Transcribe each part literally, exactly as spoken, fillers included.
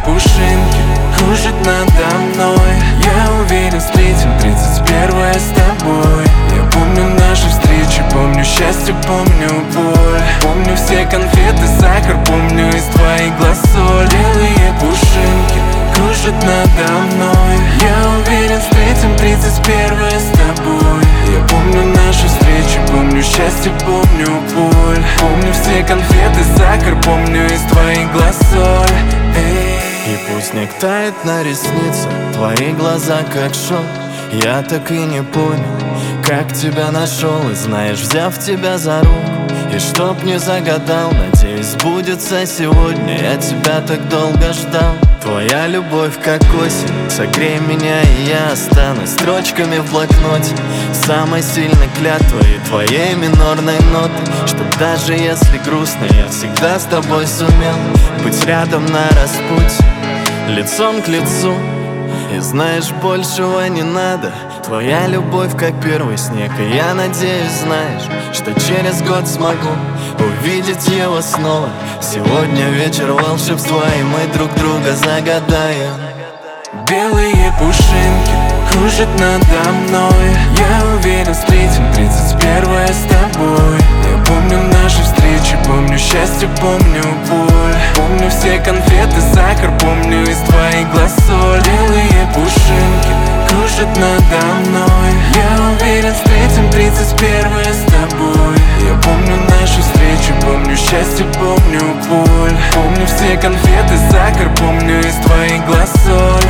пушинки кружат надо мной. Я уверен, встретим тридцать первое с тобой. Я помню наши встречи, помню счастье, помню боль. Помню все конфеты, сахар, помню из твоих глаз соль. Белые пушинки кружат надо мной. Я уверен, встретим тридцать первое с тобой. Я помню наши встречи, помню счастье, помню боль. Помню все конфеты, сахар, помню из твоих глаз соль. Эй. И пусть снег тает на ресницах, твои глаза как шел. Я так и не понял, как тебя нашел. И знаешь, взяв тебя за руку, и чтоб не загадал, надеюсь, сбудется сегодня. Я тебя так долго ждал. Твоя любовь как осень, согрей меня, и я останусь строчками в блокноте самой сильной клятвой и твоей минорной ноты. Чтоб даже если грустно, я всегда с тобой сумел быть рядом на распутье, лицом к лицу. И знаешь, большего не надо. Твоя любовь как первый снег. И я надеюсь, знаешь, что через год смогу увидеть его снова. Сегодня вечер волшебства, и мы друг друга загадаем. Белые пушинки кружат надо мной. Я уверен, встретим тридцать первое с тобой. Я помню наши встречи, помню счастье, помню боль. Помню все конфеты, сахар, помню из твоих глаз соль. Белые пушинки кружат надо мной. Я уверен, встретим тридцать первое с тобой. Я помню наши встречи, помню счастье, помню боль. Помню все конфеты, сахар, помню из твоих глаз соль.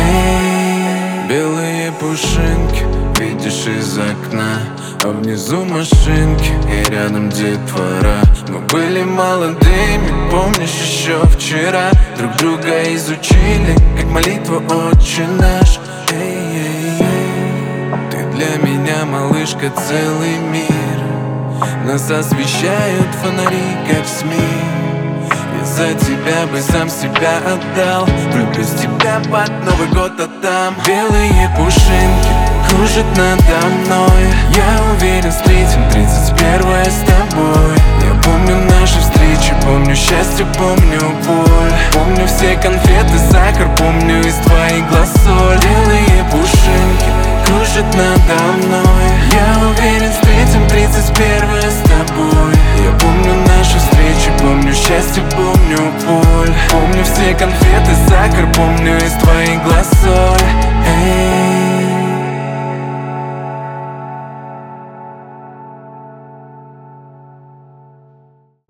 Эй. Белые пушинки видишь из окна, а внизу машинки и рядом детвора. Мы были молодыми, помнишь, еще вчера друг друга изучили, как молитву «Отче наш». Эй-эй-эй. Ты для меня, малышка, целый мир. Нас освещают фонари, как СМИ. За тебя бы сам себя отдал. Влюблюсь в тебя под Новый год, а там белые пушинки кружат надо мной. Я уверен, встретим тридцать первое с тобой. Я помню наши встречи, помню счастье, помню боль. Помню все конфеты, сахар, помню из твоих глаз соль. Белые пушинки кружат надо мной. Я уверен, встретим тридцать первое с тобой. Я помню наши встречи, помню счастье, помню боль. Помню все конфеты, сахар, помню из твоих глаз соль.